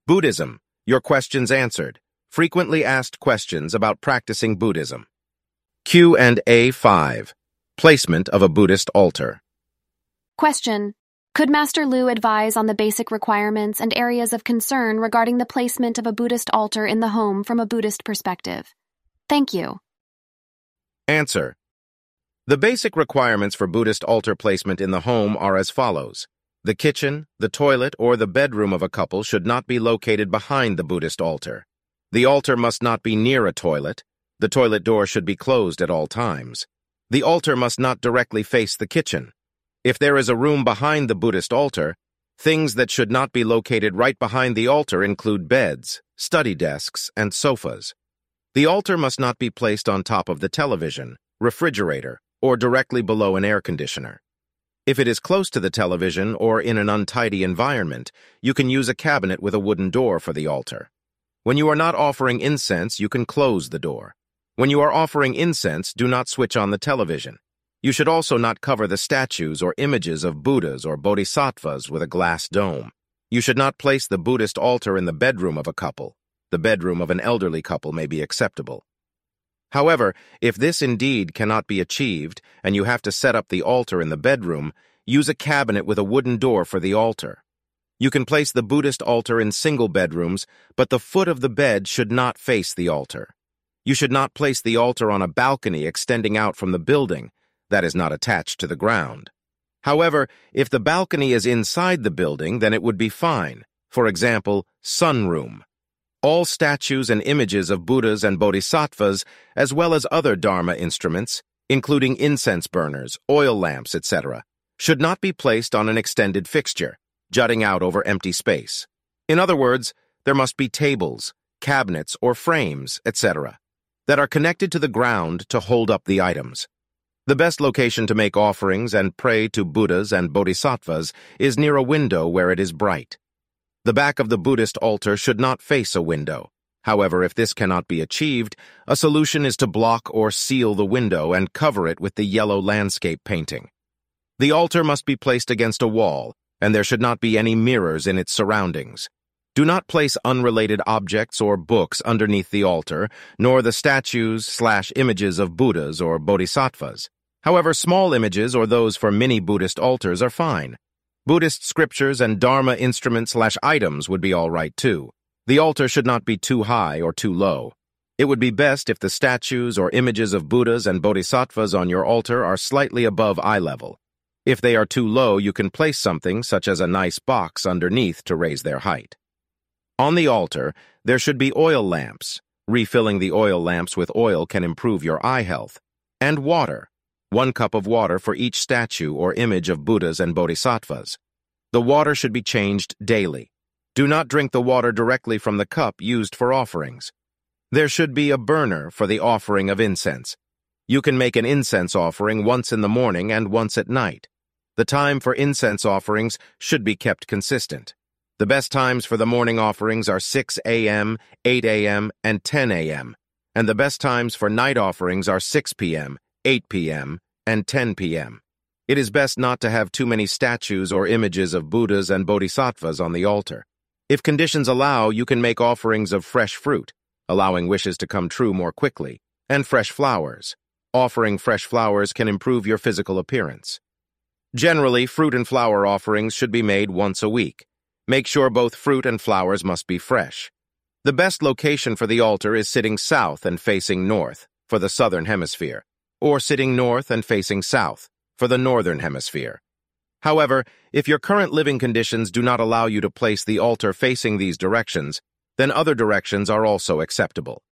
Buddhism. Your questions answered. Frequently asked questions about practicing Buddhism. Q&A 5. Placement of a Buddhist altar. Question. Could Master Lu advise on the basic requirements and areas of concern regarding the placement of a Buddhist altar in the home from a Buddhist perspective? Thank you. Answer. The basic requirements for Buddhist altar placement in the home are as follows. The kitchen, the toilet, or the bedroom of a couple should not be located behind the Buddhist altar. The altar must not be near a toilet. The toilet door should be closed at all times. The altar must not directly face the kitchen. If there is a room behind the Buddhist altar, things that should not be located right behind the altar include beds, study desks, and sofas. The altar must not be placed on top of the television, refrigerator, or directly below an air conditioner. If it is close to the television or in an untidy environment, you can use a cabinet with a wooden door for the altar. When you are not offering incense, you can close the door. When you are offering incense, do not switch on the television. You should also not cover the statues or images of Buddhas or Bodhisattvas with a glass dome. You should not place the Buddhist altar in the bedroom of a couple. The bedroom of an elderly couple may be acceptable. However, if this indeed cannot be achieved and you have to set up the altar in the bedroom, use a cabinet with a wooden door for the altar. You can place the Buddhist altar in single bedrooms, but the foot of the bed should not face the altar. You should not place the altar on a balcony extending out from the building that is not attached to the ground. However, if the balcony is inside the building, then it would be fine. For example, sunroom. All statues and images of Buddhas and Bodhisattvas, as well as other Dharma instruments, including incense burners, oil lamps, etc., should not be placed on an extended fixture, jutting out over empty space. In other words, there must be tables, cabinets, or frames, etc., that are connected to the ground to hold up the items. The best location to make offerings and pray to Buddhas and Bodhisattvas is near a window where it is bright. The back of the Buddhist altar should not face a window. However, if this cannot be achieved, a solution is to block or seal the window and cover it with the yellow landscape painting. The altar must be placed against a wall, and there should not be any mirrors in its surroundings. Do not place unrelated objects or books underneath the altar, nor the statues/images of Buddhas or Bodhisattvas. However, small images or those for mini Buddhist altars are fine. Buddhist scriptures and Dharma instruments/items would be all right too. The altar should not be too high or too low. It would be best if the statues or images of Buddhas and Bodhisattvas on your altar are slightly above eye level. If they are too low, you can place something such as a nice box underneath to raise their height. On the altar, there should be oil lamps. Refilling the oil lamps with oil can improve your eye health. And water. 1 cup of water for each statue or image of Buddhas and Bodhisattvas. The water should be changed daily. Do not drink the water directly from the cup used for offerings. There should be a burner for the offering of incense. You can make an incense offering once in the morning and once at night. The time for incense offerings should be kept consistent. The best times for the morning offerings are 6 a.m., 8 a.m., and 10 a.m., and the best times for night offerings are 6 p.m., 8 p.m., and 10 p.m. It is best not to have too many statues or images of Buddhas and Bodhisattvas on the altar. If conditions allow, you can make offerings of fresh fruit, allowing wishes to come true more quickly, and fresh flowers. Offering fresh flowers can improve your physical appearance. Generally, fruit and flower offerings should be made once a week. Make sure both fruit and flowers must be fresh. The best location for the altar is sitting south and facing north for the southern hemisphere, or sitting north and facing south for the northern hemisphere. However, if your current living conditions do not allow you to place the altar facing these directions, then other directions are also acceptable.